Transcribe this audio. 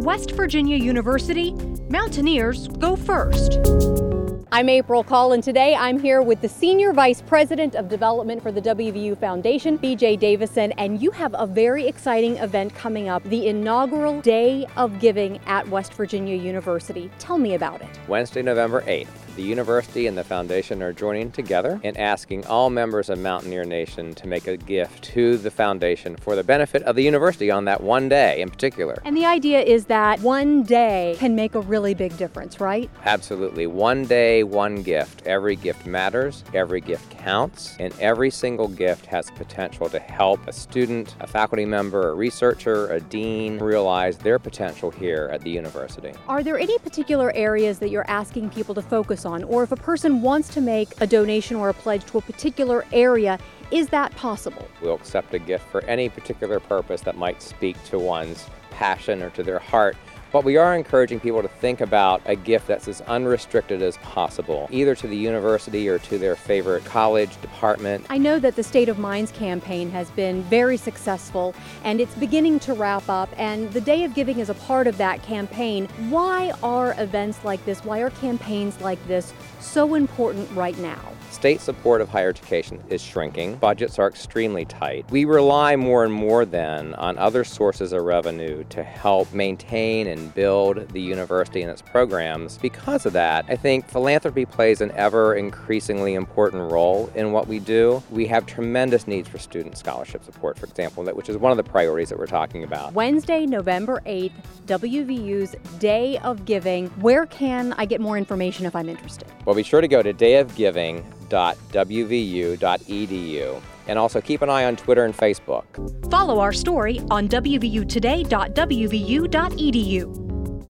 West Virginia University, Mountaineers go first. I'm April Call, and today I'm here with the Senior Vice President of Development for the WVU Foundation, BJ Davison, and you have a very exciting event coming up, the inaugural Day of Giving at West Virginia University. Tell me about it. Wednesday, November 8th. The university and the foundation are joining together and asking all members of Mountaineer Nation to make a gift to the foundation for the benefit of the university on that one day in particular. And the idea is that one day can make a really big difference, right? Absolutely. One day, one gift. Every gift matters, every gift counts, and every single gift has the potential to help a student, a faculty member, a researcher, a dean realize their potential here at the university. Are there any particular areas that you're asking people to focus on, or if a person wants to make a donation or a pledge to a particular area, is that possible? We'll accept a gift for any particular purpose that might speak to one's passion or to their heart. But we are encouraging people to think about a gift that's as unrestricted as possible, either to the university or to their favorite college department. I know that the State of Minds campaign has been very successful, and it's beginning to wrap up, and the Day of Giving is a part of that campaign. Why are events like this, why are campaigns like this so important right now? State support of higher education is shrinking. Budgets are extremely tight. We rely more and more then on other sources of revenue to help maintain and build the university and its programs. Because of that, I think philanthropy plays an ever increasingly important role in what we do. We have tremendous needs for student scholarship support, for example, which is one of the priorities that we're talking about. Wednesday, November 8th, WVU's Day of Giving. Where can I get more information if I'm interested? Well, be sure to go to dayofgiving.wvu.edu, and also keep an eye on Twitter and Facebook. Follow our story on wvutoday.wvu.edu.